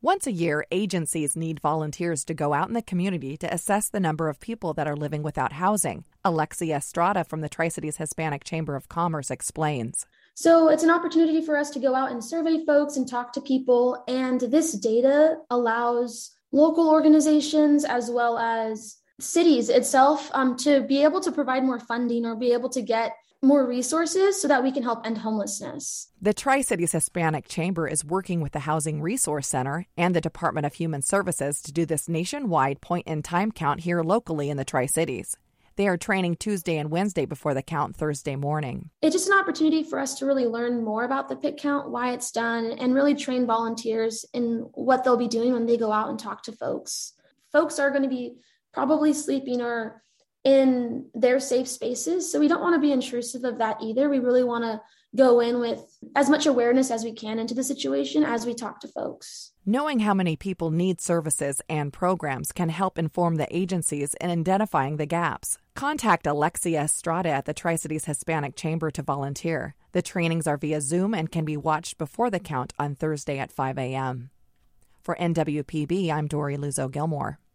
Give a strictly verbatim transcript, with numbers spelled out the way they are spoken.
Once a year, agencies need volunteers to go out in the community to assess the number of people that are living without housing. Alexia Estrada from the Tri-Cities Hispanic Chamber of Commerce explains. So it's an opportunity for us to go out and survey folks and talk to people. And this data allows local organizations as well as cities itself um, to be able to provide more funding or be able to get more resources so that we can help end homelessness. The Tri-Cities Hispanic Chamber is working with the Housing Resource Center and the Department of Human Services to do this nationwide point-in-time count here locally in the Tri-Cities. They are training Tuesday and Wednesday before the count Thursday morning. It's just an opportunity for us to really learn more about the pick count, why it's done, and really train volunteers in what they'll be doing when they go out and talk to folks. Folks are going to be probably sleeping or in their safe spaces. So we don't want to be intrusive of that either. We really want to go in with as much awareness as we can into the situation as we talk to folks. Knowing how many people need services and programs can help inform the agencies in identifying the gaps. Contact Alexia Estrada at the Tri-Cities Hispanic Chamber to volunteer. The trainings are via Zoom and can be watched before the count on Thursday at five a.m. For N W P B, I'm Dory Luzo Gilmore.